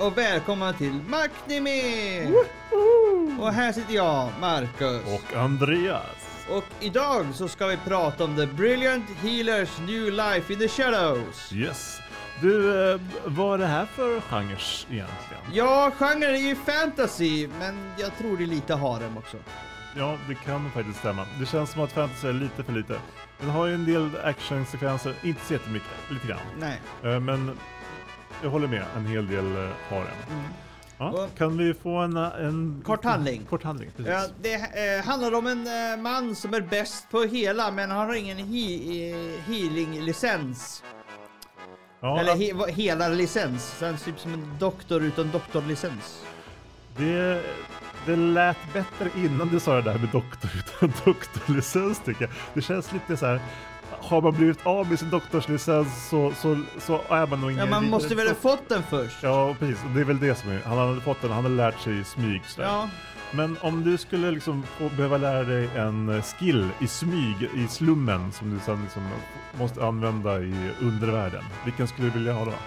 och välkomna till Macnime! Och här sitter jag, Marcus. Och Andreas. Och idag så ska vi prata om The Brilliant Healers New Life in the Shadows. Yes. Du, vad är det här för genres egentligen? Ja, genren är ju fantasy, men jag tror det är lite harem också. Ja, det kan faktiskt stämma. Det känns som att fantasy är lite för lite. Den har ju en del actionsekvenser, inte så jättemycket, lite grann. Nej. Men jag håller med, en hel del harem. Ja, kan vi få en kort handling? Kort handling, precis. Ja, det handlar om en man som är bäst på hela, men han har ingen healing-licens. Ja, eller hela licens. Sen typ som en doktor utan doktorlicens. Det lät bättre innan du sa det där med doktor utan doktorlicens, tycker jag. Det känns lite så här. Har man blivit av med sin doktorslicens så är man nog ingen... Ja, man måste väl ha fått den först. Ja, precis. Det är väl det som är. Han hade fått den, han hade lärt sig i smyg. Ja. Men om du skulle liksom behöva lära dig en skill i smyg i slummen som du sen liksom måste använda i undervärlden, vilken skulle du vilja ha då?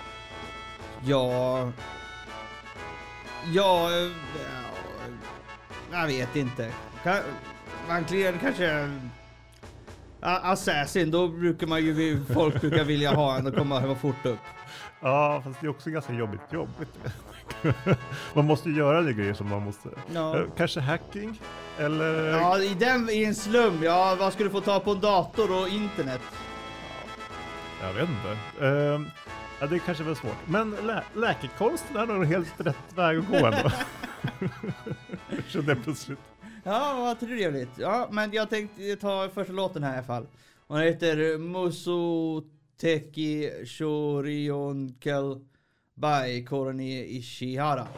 Jag vet inte. Man kanske... Assassin, då brukar man ju... Folk brukar vilja ha en och komma upp fort upp. Ja, fast det är också ganska jobbigt. Man måste ju göra det grejer som man måste... Ja. Kanske hacking? Eller... Ja, i en slum. Ja, vad skulle du få ta på en dator och internet? Jag vet inte. Ja, det är kanske väl svårt. Men läkekonsten är nog helt rätt väg att gå ändå. Kände jag plötsligt. Ja, vad trevligt. Ja, men jag tänkte ta första låten här i alla fall. Hon heter Musuteki Shorionkel by Korone Ishihara.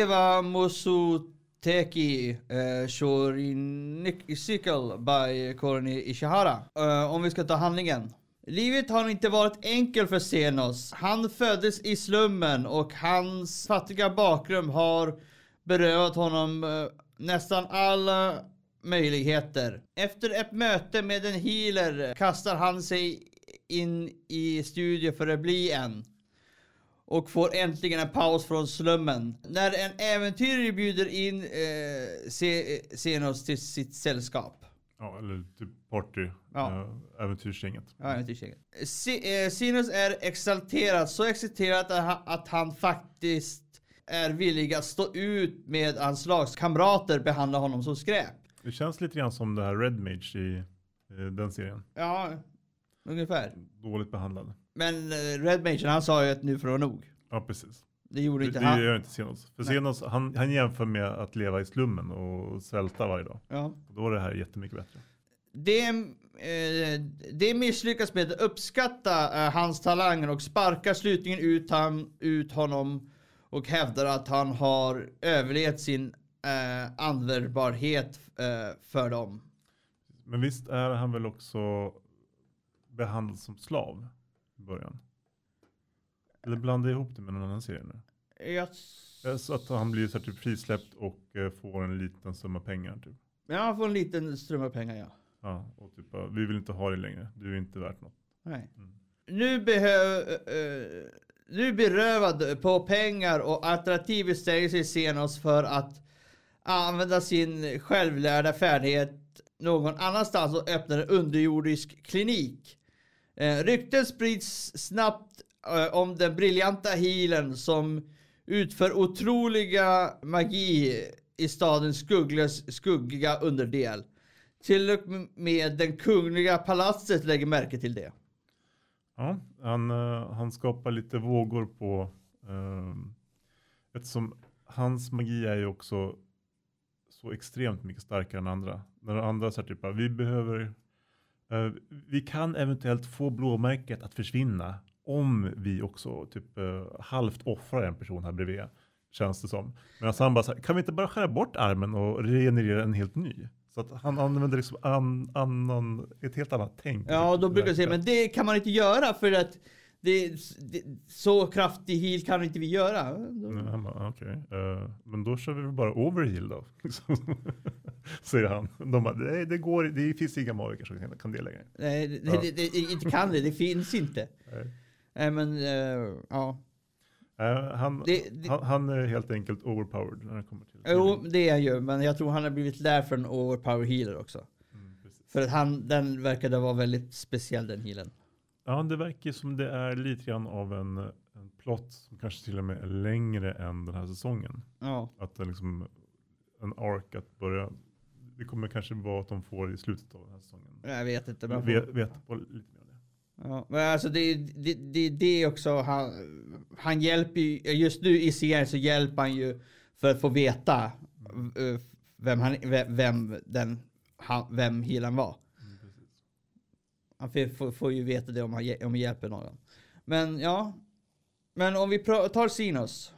Leva Mosuteki Shorinikcycle by Koroni Ishihara. Om vi ska ta handlingen. Livet har inte varit enkelt för Xenos. Han föddes i slummen och hans fattiga bakgrund har berövat honom nästan alla möjligheter. Efter ett möte med en healer kastar han sig in i studier för att bli en. Och får äntligen en paus från slummen. När en äventyrare bjuder in Xenos till sitt sällskap. Ja, eller typ party. Ja. Äventyrsgänget. Ja, äventyrsgänget. Xenos är exalterad. Så exalterad att han faktiskt är villig att stå ut med hans lagskamrater behandla honom som skräp. Det känns lite grann som det här Red Mage i den serien. Ja, ungefär. Dåligt behandlad. Men Red Mage, han sa ju att nu får det nog. Ja, precis. Det gjorde inte det han. Det gör inte Xenos. För Xenos, han jämför med att leva i slummen och svälta varje dag. Ja. Och då är det här jättemycket bättre. Det misslyckas med att uppskatta hans talanger och sparkar slutligen ut honom och hävdar att han har överlevt sin användbarhet för dem. Men visst är han väl också behandlad som slav i början? Eller blandar ihop det med någon annan serie nu? Så att han blir så här typ frisläppt och får en liten summa pengar typ. Ja, han får en liten ström av pengar, ja. Ja, och typ vi vill inte ha det längre. Du är inte värt något. Nej. Nu berövad på pengar och alternativ bestämmer sig Xenos för att använda sin självlärda färdighet någon annanstans och öppna en underjordisk klinik. Rykten sprids snabbt om den briljanta healern som utför otroliga magi i stadens skuggiga underdel. Till och med den kungliga palatset lägger märke till det. Ja, han skapar lite vågor på eftersom hans magi är ju också så extremt mycket starkare än andra. När andra säger typ vi kan eventuellt få blåmärket att försvinna om vi också typ halvt offrar en person här bredvid, känns det som. Men han bara så här, kan vi inte bara skära bort armen och regenerera en helt ny? Så att han använder liksom ett helt annat tänk. Ja, då brukar jag säga, men det kan man inte göra för att så kraftig heal kan inte vi göra. Okej. Men då kör vi bara overheal då. Säger han. De bara, det finns inga magiker som kan det längre. Nej, det inte kan det. Det finns inte. Nej, men ja. Han är helt enkelt overpowered när det kommer till. Jo, det är han ju. Men jag tror han har blivit lärd för en overpower healer också. För att den verkade vara väldigt speciell, den healen. Ja, det verkar som det är lite grann av en plott som kanske till och med är längre än den här säsongen. Ja. Att det är liksom en ark att börja. Det kommer kanske vara att de får i slutet av den här säsongen. Jag vet inte. Vet på lite mer om det. Ja, men alltså det också. Han hjälper ju, just nu i serien så hjälper han ju för att få veta vem healern var. Han får ju veta det om han hjälper någon. Men ja. Men om vi tar Xenos.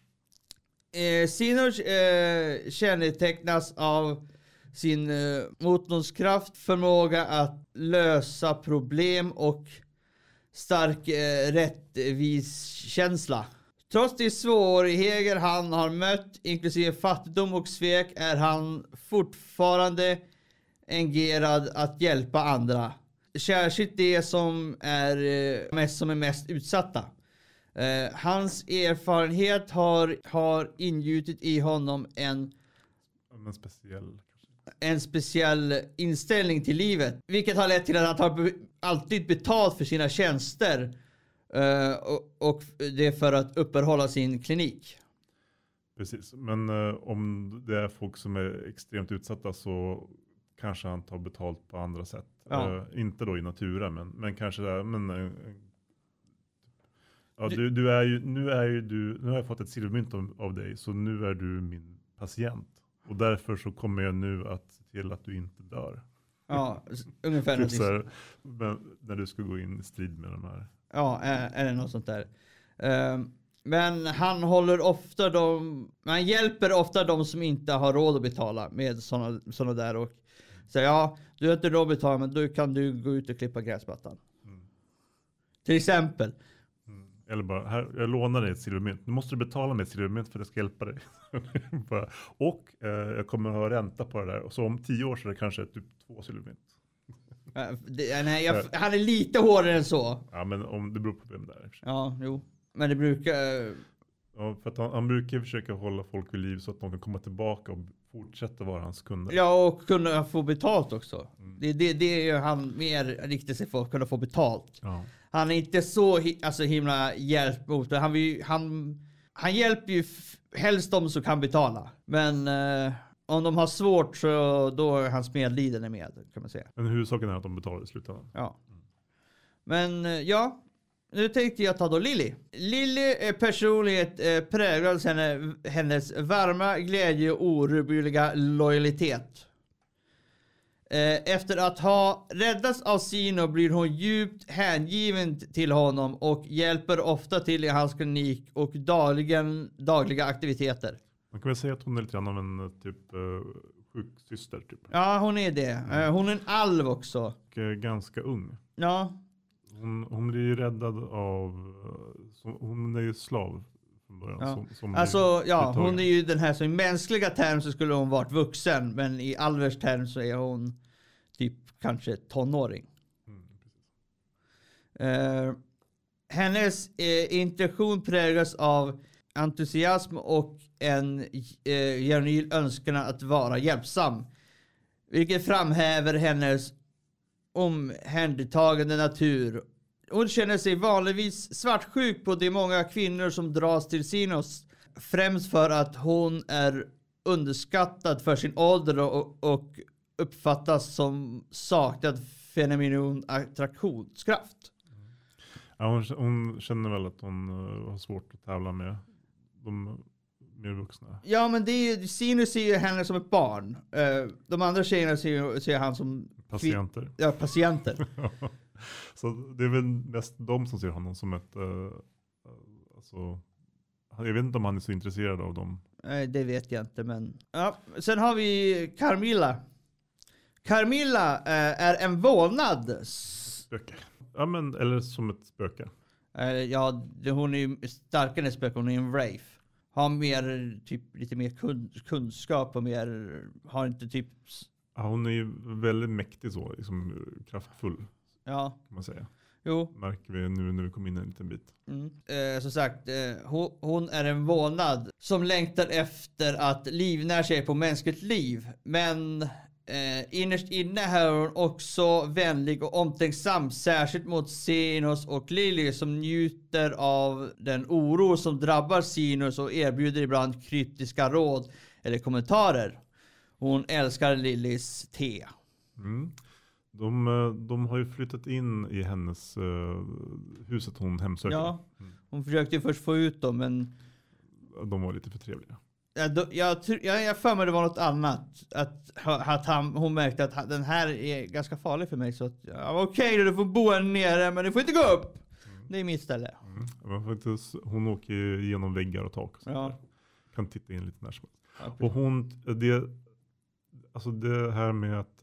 Xenos kännetecknas av sin motståndskraft, förmåga att lösa problem och stark rättviskänsla. Trots de svårigheter han har mött, inklusive fattigdom och svek, är han fortfarande engagerad att hjälpa andra. Särskilt det som är mest utsatta. Hans erfarenhet har ingjutit i honom en speciell inställning till livet. Vilket har lett till att han har alltid betalt för sina tjänster. Och det är för att upprätthålla sin klinik. Precis, men om det är folk som är extremt utsatta så kanske han tar betalt på andra sätt. Ja. Inte då i naturen, men kanske där. Nu har jag fått ett silvermynt av dig, så nu är du min patient. Och därför så kommer jag nu att se till att du inte dör. Ja, ungefär något så när du ska gå in i strid med de här. Ja, är det något sånt där. Men han håller ofta han hjälper ofta de som inte har råd att betala med såna där och säger ja, du har inte råd att betala men då kan du gå ut och klippa gräsmattan. Till exempel. Eller bara, här, jag lånar dig ett silvermynt. Nu måste du betala mig ett silvermynt för att jag ska hjälpa dig. Och jag kommer att ha ränta på det där. Och så om 10 år så är det kanske typ 2 silvermynt. Nej, han är lite hårdare än så. Ja, men om det beror på vem det är. Ja, jo. Men det brukar... Ja, för att han brukar försöka hålla folk vid liv så att de kan komma tillbaka och fortsätta vara hans kunder. Ja, och kunna få betalt också. Det är ju han mer riktigt sig för att kunna få betalt. Ja. Han är inte så himla hjälp mot det. Han hjälper ju helst de som kan betala. Men om de har svårt så då är hans medlidande med, kan man säga. Men huvudsaken är att de betalar i slutändan. Ja. Men ja, nu tänkte jag ta då Lily. Lily personlighet präglas hennes varma glädje och orubbliga lojalitet. Efter att ha räddats av Sino blir hon djupt hängiven till honom och hjälper ofta till i hans klinik och dagliga aktiviteter. Man kan väl säga att hon är lite grann av en typ sjuksyster. Typ. Ja, hon är det. Hon är en alv också. Och ganska ung. Ja. Hon blir ju räddad av... hon är ju slav från början. Ja. Hon är ju den här som i mänskliga termer så skulle hon varit vuxen. Men i alvers termer så är hon typ kanske tonåring. Hennes intention präglas av entusiasm och en genuin önskan att vara hjälpsam. Vilket framhäver hennes omhändertagande natur. Hon känner sig vanligtvis svartsjuk på de många kvinnor som dras till Sinos. Främst för att hon är underskattad för sin ålder och uppfattas som saknad fenomen attraktionskraft. Ja, hon känner väl att hon har svårt att tävla med de mer vuxna. Ja, men Sinus ser ju henne som ett barn. De andra tjejerna ser han som patienter. Ja, patienter. Så det är väl mest de som ser honom som ett... jag vet inte om han är så intresserad av dem. Nej, det vet jag inte, men... Ja, sen har vi Carmilla. Carmilla är en vålnad. Spöke. Ja, men eller som ett spöke. Ja, hon är ju starkare än spöke. Hon är en wraith. Har mer, typ lite mer kunskap och mer... Har inte typ... Ja, hon är ju väldigt mäktig så, liksom kraftfull. Ja. Kan man säga. Jo. Märker vi nu när vi kommer in en liten bit. Som sagt, hon är en vålnad som längtar efter att livnära sig på mänskligt liv. Men innerst inne är hon också vänlig och omtänksam. Särskilt mot Sinos och Lily som njuter av den oro som drabbar Sinos och erbjuder ibland kryptiska råd eller kommentarer. Hon älskar Lillys te. De har ju flyttat in i hennes huset hon hemsöker. Ja, hon försökte ju först få ut dem, men... De var lite för trevliga. Jag för mig det var något annat. Att hon märkte att den här är ganska farlig för mig. Så att, okej, du får bo här nere, men du får inte gå upp. Det är mitt ställe. Hon åker genom väggar och tak. Och ja. Kan titta in lite när som helst. Ja, och det här med att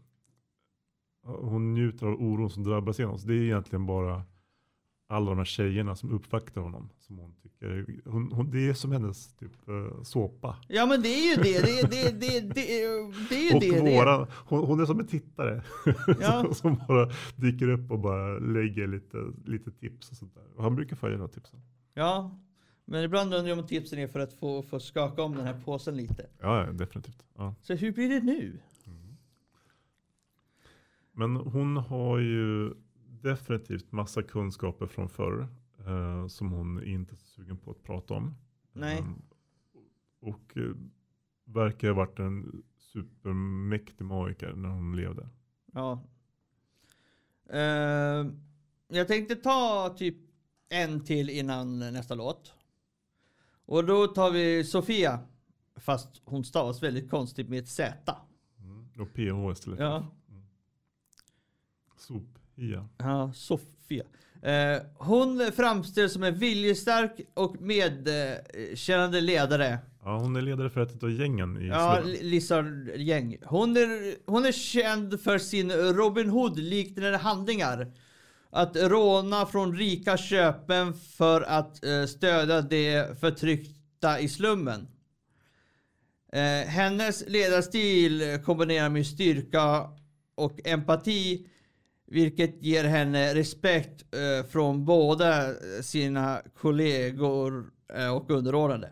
hon njuter av oron som drabbar sig oss. Det är egentligen bara alla de här tjejerna som uppvaktar honom. Som hon tycker. Det är som hennes typ såpa. Ja, men det är ju det. Det är ju och hon är som en tittare. Ja. som bara dyker upp och bara lägger lite tips och sånt där. Och han brukar få göra tipsen. Ja, men ibland undrar jag om tipsen är för att få skaka om den här påsen lite. Ja, definitivt. Ja. Så hur blir det nu? Men hon har ju definitivt massa kunskaper från förr som hon inte är så sugen på att prata om. Nej. Och verkar ha varit en supermäktig magiker när hon levde. Ja. Jag tänkte ta typ en till innan nästa låt. Och då tar vi Sofia. Fast hon stavas väldigt konstigt med ett Z. Och PH istället. Ja. Ja, Sofia. Hon framställs som en viljestark och medkännande ledare. Ja, hon är ledare för ett av gängen i Lizard-gäng. Hon är känd för sin Robin Hood-liknande handlingar. Att råna från rika köpen för att stödja de förtryckta i slummen. Hennes ledarstil kombinerar med styrka och empati, vilket ger henne respekt från båda sina kollegor och underordnade.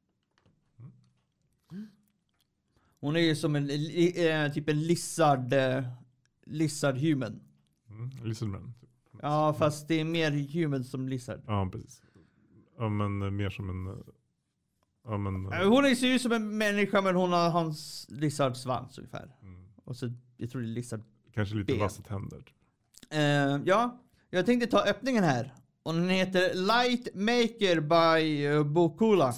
Hon är ju som en typ en lizard human. Lizardman. Ja, fast det är mer human som lizard. Ja, precis. Ja, men mer som en... Ja, men... Hon ser ju som en människa, men hon har hans lizardsvans ungefär. Och så, jag tror det är lizard. Kanske lite vassa tänder. Ja, jag tänkte ta öppningen här. Och den heter Light Maker by Bokula.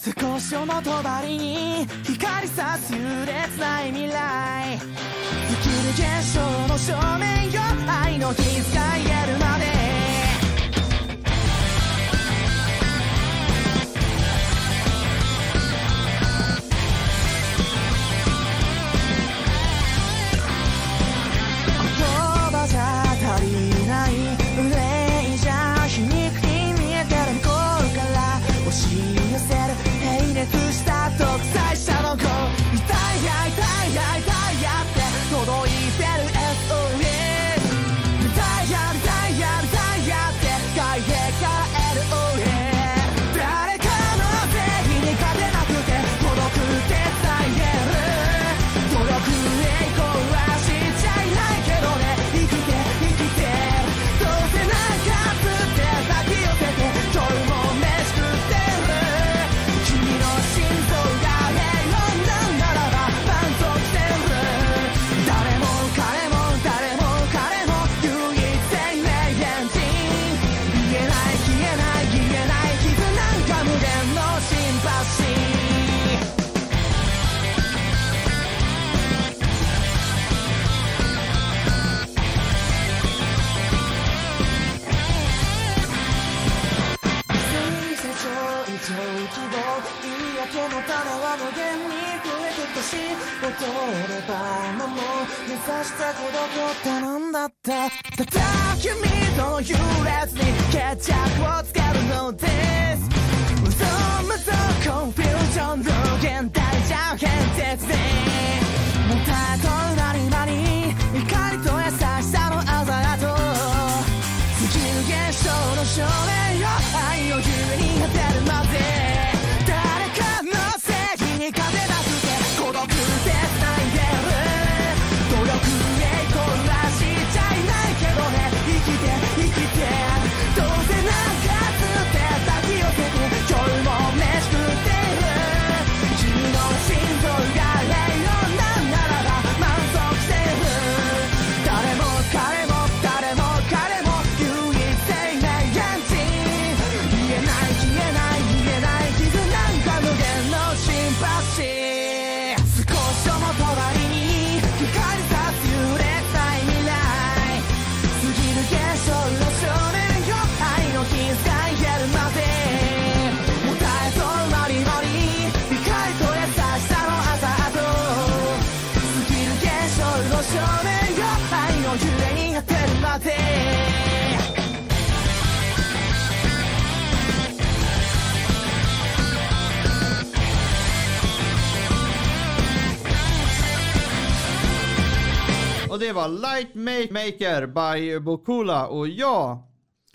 Och det var Light Maker by Bokula. Och ja,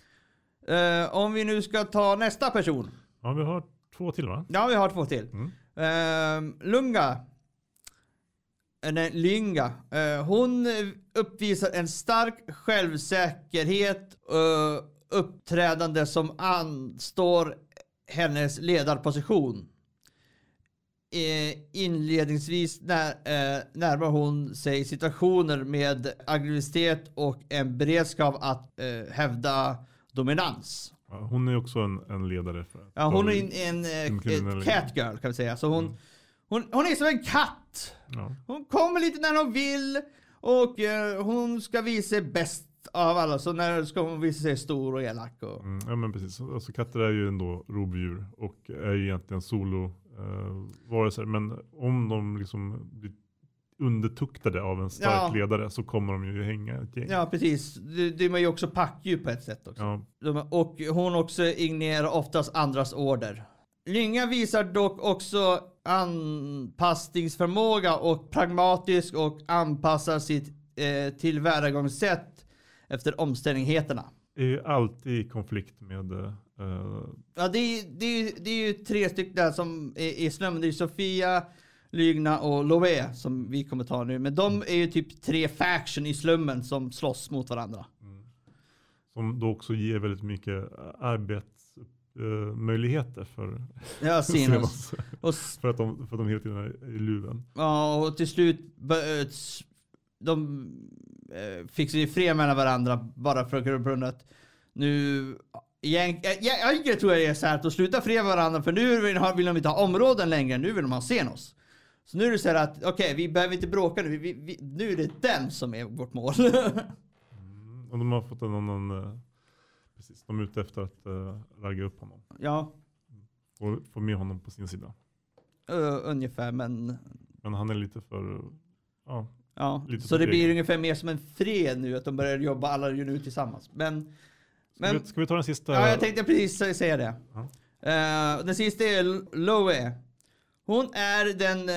om vi nu ska ta nästa person. Ja, vi har 2 till, va? Ja, vi har 2 till. Lynga. Hon uppvisar en stark självsäkerhet uppträdande som anstår hennes ledarposition. Inledningsvis närmar hon sig situationer med aggressivitet och en beredskap att hävda dominans. Ja, hon är också en ledare. Ja, hon är en catgirl kan vi säga. Så hon är som en katt. Ja. Hon kommer lite när hon vill och hon ska visa sig bäst av alla. Så när ska hon visa sig stor och elak. Och... Ja men precis. Alltså katter är ju ändå rovdjur och är ju egentligen varelser. Men om de liksom blir undertuktade av en stark ledare så kommer de ju hänga ett gäng. Ja precis. Det är ju också packdjur på ett sätt också. Ja. Och hon också ignorerar oftast andras order. Lynga visar dock också anpassningsförmåga och pragmatisk och anpassar sitt tillvägagångssätt efter omständigheterna. Det är ju alltid i konflikt med... Ja, det är ju 3 stycken där som är i slummen. Det är Sofia, Lygna och Lové som vi kommer ta nu. Men de är ju typ 3 faction i slummen som slåss mot varandra. Som då också ger väldigt mycket arbetsmöjligheter för Xenos. för att de hela tiden är i luven. Ja, och till slut de fick sig fred mellan varandra bara för att nu jag tror jag det är så här att de slutar fred varandra för nu vill de inte ha områden längre, nu vill de ha Xenos. Så nu är det så här att okej, vi behöver inte bråka nu, nu är det den som är vårt mål. Och de har fått en annan precis, de är ute efter att ragga upp honom. Ja. Och få med honom på sin sida. Ungefär, men han är lite för ja, lite så det blir ungefär mer som en fred nu att de börjar jobba alla nu tillsammans. Ska vi ta den sista? Ja, jag tänkte precis säga det. Den sista är Loe. Hon är den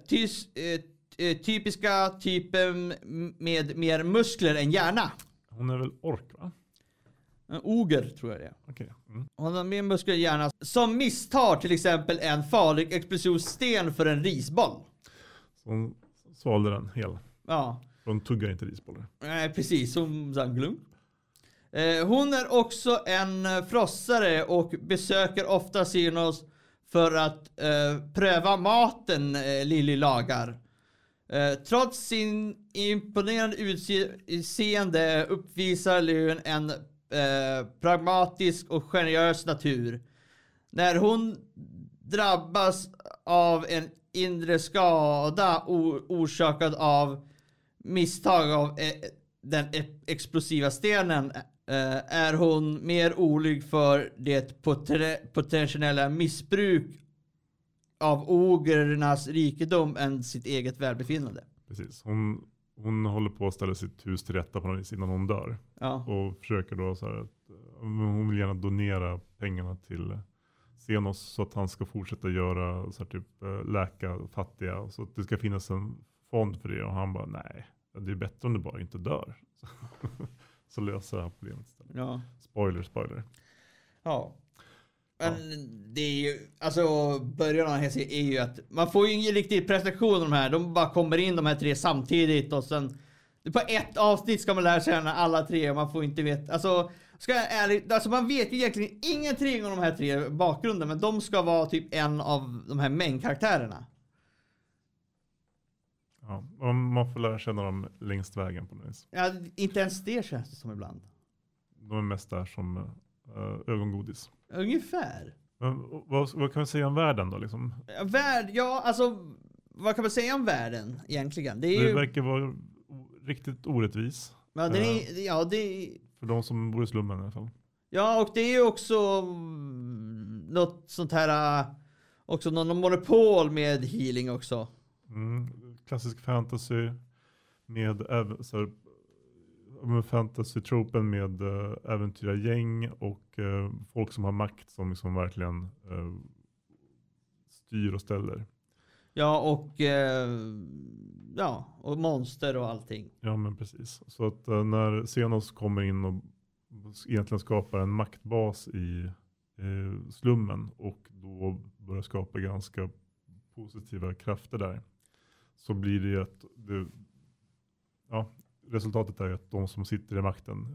typiska typen med mer muskler än hjärna. Hon är väl ork, va? En oger tror jag det är. Okay. Hon har mer muskler än hjärna. Som misstar till exempel en farlig explosiv sten för en risboll. Så hon svalde den hel. Ja. Hon tuggar inte risbollar. Nej, precis. Som glum. Hon är också en frossare och besöker ofta Xenos för att pröva maten Lily lagar. Trots sin imponerande utseende uppvisar Lyn en pragmatisk och generös natur. När hon drabbas av en inre skada orsakad av misstag av den explosiva stenen är hon mer olycklig för det potentiella missbruk av ogrernas rikedom än sitt eget välbefinnande. Precis. Hon håller på att ställa sitt hus till rätta på något vis innan hon dör. Ja. Och försöker då så här att hon vill gärna donera pengarna till Xenos så att han ska fortsätta göra så här typ läka fattiga så att det ska finnas en fond för det. Och han bara nej, det är bättre om du bara inte dör. Så löser han problemet istället. Ja. Spoiler. Ja. Men det är ju, alltså början av den här serien är ju att man får ju ingen riktig presentation av de här. De bara kommer in de här 3 samtidigt och sen på ett avsnitt ska man lära känna alla 3 och man får inte veta. Alltså, man vet ju egentligen ingenting om de här 3 bakgrunden, men de ska vara typ en av de här main-karaktärerna. Ja, och man får lära känna dem längst vägen på något vis. Ja, inte ens det känns det som ibland. De är mest där som ögongodis. Ungefär. Men, vad kan vi säga om världen då? Liksom? Alltså, vad kan man säga om världen egentligen? Det verkar vara riktigt orättvis. Ja, för de som bor i slummen i alla fall. Ja, och det är ju också något sånt här, också någon monopol med healing också. Klassisk fantasy med fantasy-tropen med äventyrargäng och folk som har makt som liksom verkligen styr och ställer. Ja, och monster och allting. Ja, men precis. Så att när Xenos kommer in och egentligen skapar en maktbas i slummen och då börjar skapa ganska positiva krafter där, så blir det att resultatet är att de som sitter i makten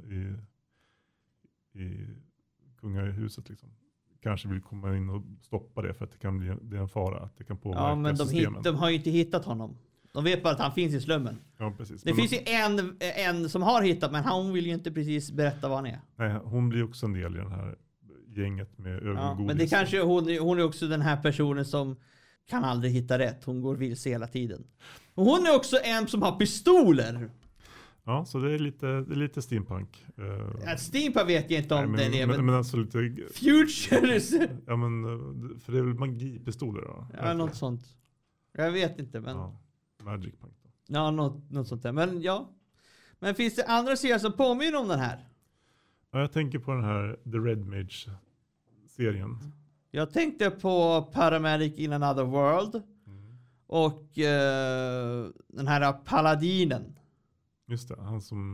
i kungahuset liksom, kanske vill komma in och stoppa det för att det är en fara att det kan påverka systemen. De har ju inte hittat honom. De vet bara att han finns i slummen. Ja, precis. Det finns ju en som har hittat, men hon vill ju inte precis berätta vad han är. Nej, hon blir också en del i den här gänget med ögongodis. Ja, men det kanske hon är också den här personen som kan aldrig hitta rätt. Hon går vilse hela tiden. Och hon är också en som har pistoler. Ja, så det är lite steampunk. Steampunk vet jag inte om nej, den är. Men alltså lite... Futures! Ja, men för det är väl magipistoler då? Ja, något sånt. Jag vet inte, men... Ja, Magic Punk då. Ja, något sånt där. Men ja. Men finns det andra serier som påminner om den här? Ja, jag tänker på den här The Red Mage-serien. Jag tänkte på Paramedic in Another World. Och den här Paladinen. Just det, han som...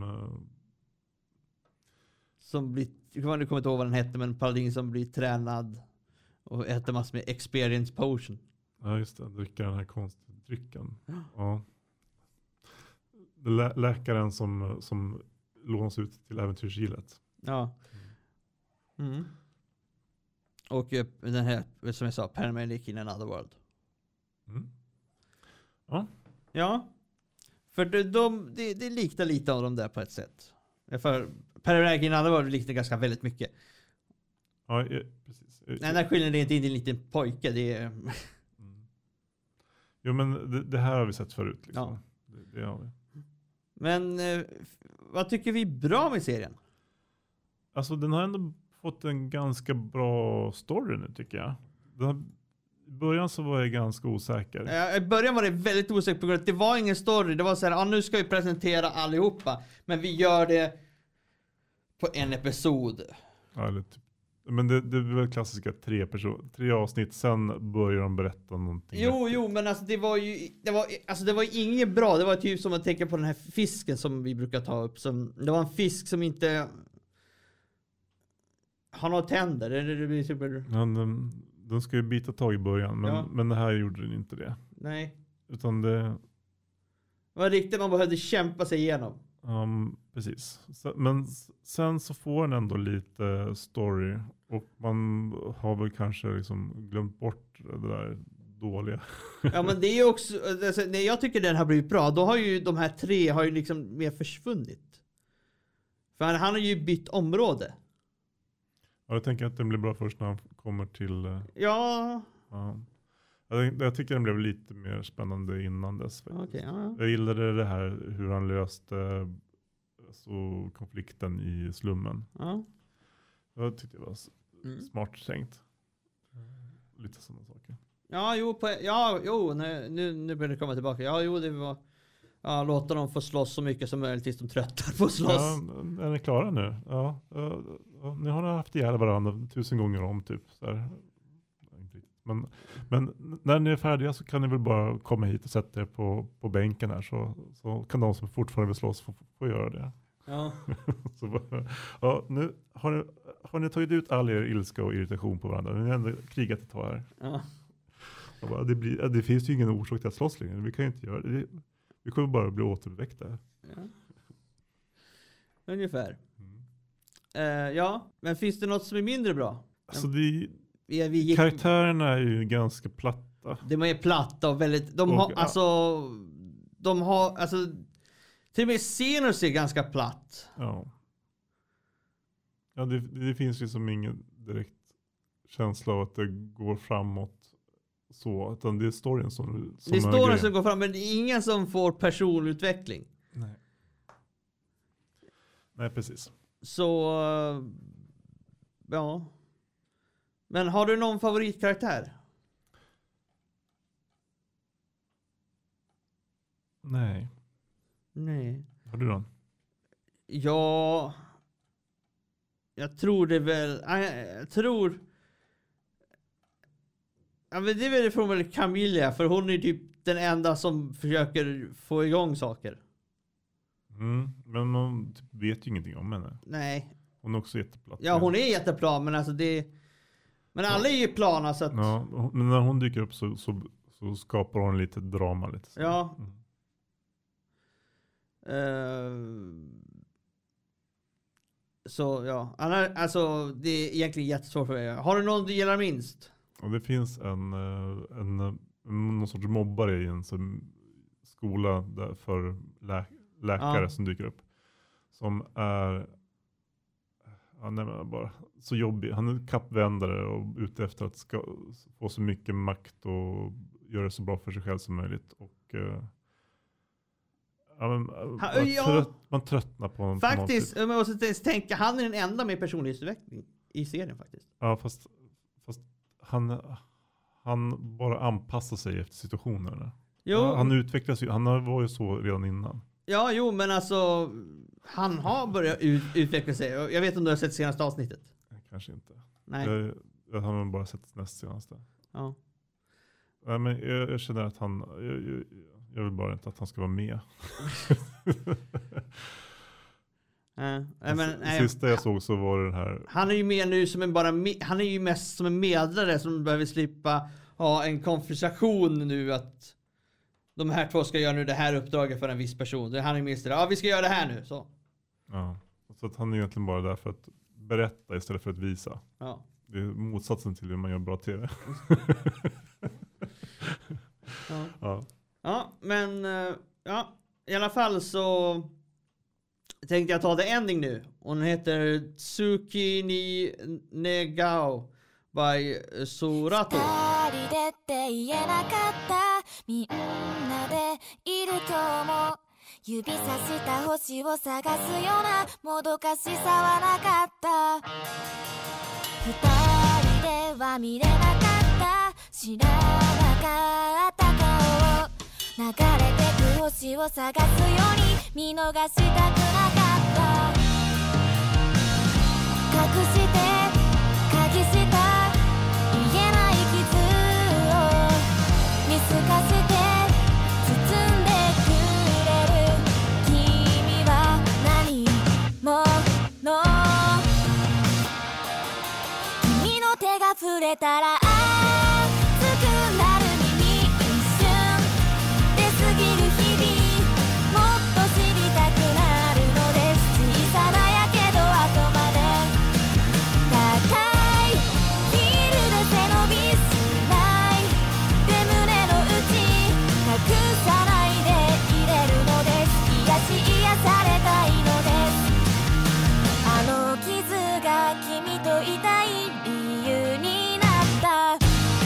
Som blir... Jag kommer inte ihåg vad den hette, men Paladin som blir tränad. Och äter massor med experience potion. Ja, just det. Dricker den här konstiga drycken. Ja. Läkaren som lånas ut till äventyrsgillet. Ja. Mm. Och den här, som jag sa, Paramedic in Another World. Mm. Ja. Ja. För det liknar lite av dem där på ett sätt. För Paramedic in Another World liknar ganska väldigt mycket. Ja, precis. Den enda skillnaden är inte en liten pojke. Det är... Jo, men det här har vi sett förut. Liksom. Ja. Det har vi. Men vad tycker vi är bra med serien? Alltså den har ändå fått en ganska bra story nu tycker jag. I början så var jag ganska osäker. I början var det väldigt osäkert på grund av att det var ingen story. Det var så här, nu ska vi presentera allihopa. Men vi gör det på en episod. Ja, eller typ. Men det är väl klassiska 3 avsnitt, sen börjar de berätta någonting. Jo, men alltså det var ju inget bra. Det var typ som att tänka på den här fisken som vi brukar ta upp. Det var en fisk som inte har några tänder. Det super... Ja, den ska ju bita tag i början, men det här gjorde den inte det. Nej. Utan det var riktigt man behövde kämpa sig igenom. Precis. Men sen så får den ändå lite story. Och man har väl kanske liksom glömt bort det där dåliga. Ja, men det är ju också... Alltså, när jag tycker den har blivit bra, då har ju de här 3 har ju liksom mer försvunnit. För han har ju bytt område. Ja, jag tänker att den blir bra först när han kommer till... Ja. Jag tycker den blev lite mer spännande innan dess. Okay, ja. Jag gillade det här hur han löste konflikten i slummen. Ja. Jag tyckte det var smart tänkt. Lite sådana saker. Ja, nu börjar det komma tillbaka. Ja, jo, det var... Ja, låta dem få slåss så mycket som möjligt tills de tröttar på att slåss. Ja, är ni klara nu? Ja, ni har haft ihjäl varandra 1000 gånger om typ. Så här. Men när ni är färdiga så kan ni väl bara komma hit och sätta er på bänken här så kan de som fortfarande vill slåss få göra det. Ja. Nu har ni tagit ut all er ilska och irritation på varandra. Ni har ändå krigat ett tag här. Ja. Bara, det finns ju ingen orsak till att slåss längre. Vi kan ju inte göra det. Vi kommer bara bli återuppväckta. Ja. Ungefär. Ja, men finns det något som är mindre bra? Alltså karaktärerna är ju ganska platta. De är platta och väldigt... De har till och med Xenos är ganska platt. Ja. Ja, det finns ju som ingen direkt känsla av att det går framåt så, utan det är storyn som det är storyn som går fram, men det är ingen som får personutveckling. Nej, precis. Så ja. Men har du någon favoritkaraktär? Nej. Har du någon? Ja. Jag tror det väl. Ja, men det är väl från Camilla, för hon är typ den enda som försöker få igång saker. Men man typ vet ju ingenting om henne. Nej. Hon är också jätteplatt. Ja, hon är jätteplan, men alltså det... Men alla är ju plana så att... Ja, men när hon dyker upp så skapar hon lite drama lite. Så. Ja. Så ja, alltså det är egentligen jättesvårt för mig. Har du någon du gillar minst? Och det finns någon sorts mobbare i en skola där för läkare som dyker upp. Som är bara så jobbig. Han är kappvändare och ute efter att få så mycket makt och göra det så bra för sig själv som möjligt. Och Ja, men, man tröttnar på honom. Faktiskt, jag måste tänka, han är den enda med personlighetsutveckling i serien faktiskt. Ja, fast han bara anpassar sig efter situationerna. Jo. Han utvecklas ju, han var ju så redan innan. Ja, jo, men alltså han har börjat utveckla sig. Jag vet inte om du har sett senaste avsnittet. Kanske inte. Nej. Jag har bara sett näst senaste. Ja. Nej, men jag känner att jag vill bara inte att han ska vara med. Sista jag såg så var det här. Han är ju med nu som han är ju mest som en medlare som behöver slippa ha en konversation nu att de här två ska göra nu det här uppdraget för en viss person. Han är med vi ska göra det här nu så. Ja. Så att han är egentligen bara där för att berätta istället för att visa. Ja. Det är motsatsen till hur man gör bra tv. Ja, men ja, i alla fall så tänkte jag ta the ending nu. Hon heter Tsuki ni Negao by Surato. 指さした星を探すようなもどかしさはなかった二人では見れなかった知らなかった顔流れてく星を探すように見逃したくなかった隠して鍵した言えない傷を見透かして包んで君の手が触れたら熱くなる耳一瞬出過ぎる日々もっと知りたくなるのです小さなやけど後まで高いヒールで背伸びしないで胸の内隠さないでいれるのです癒されたいのですあの傷が君といたい理由になった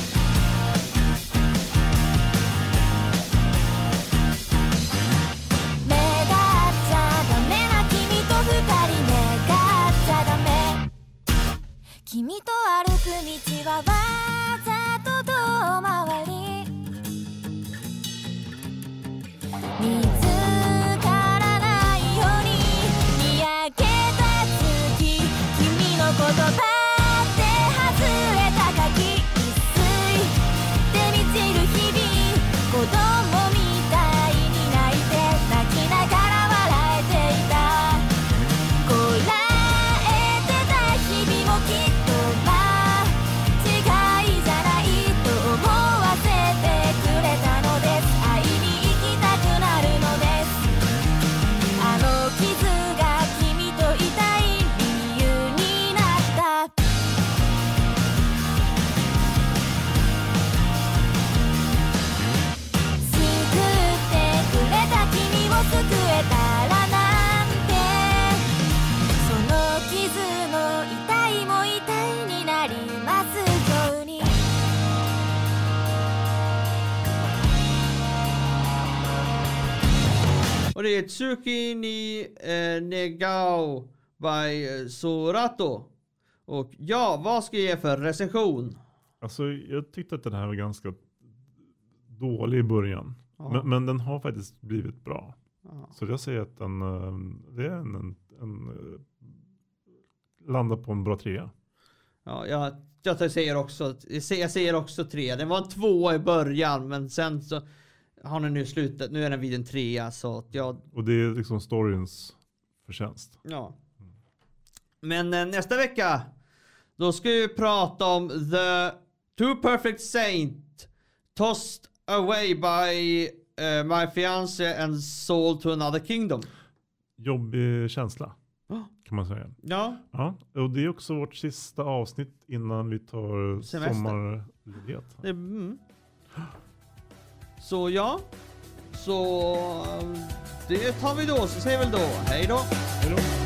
目立っちゃダメな君と二人目立っちゃダメ君と歩く道はわざと遠回り見つからないようににやけた月君の言葉って外れた鍵一睡で満ちる日々子供みたいに泣いて泣きながら笑えていたこらえてた日々もきっと間違いじゃないと思わせてくれたのです会いに行きたくなるのですあの傷が君といたい理由になった救ってくれた君を救えたらなんてその傷の痛いも痛いになりますように Och det är Tsuki ni Negao by Surato. Och ja, vad ska jag ge för recension? Alltså jag tyckte att den här var ganska dålig i början. Men den har faktiskt blivit bra. Så jag säger att det är en landar på en bra 3. Ja, jag säger också 3. Den var en 2 i början, men sen så har den nu slutat. Nu är den vid en 3, så att och det är liksom storyns förtjänst. Ja. Men nästa vecka då ska vi prata om The Two Perfect Saint Tossed Away by My Fiancé and Sold to Another Kingdom. Jobbig känsla kan man säga. Ja. Ja, och det är också vårt sista avsnitt innan vi tar sommarledighet. Så ja. Så det tar vi då. Så säger väl då. Hej då. Hej då.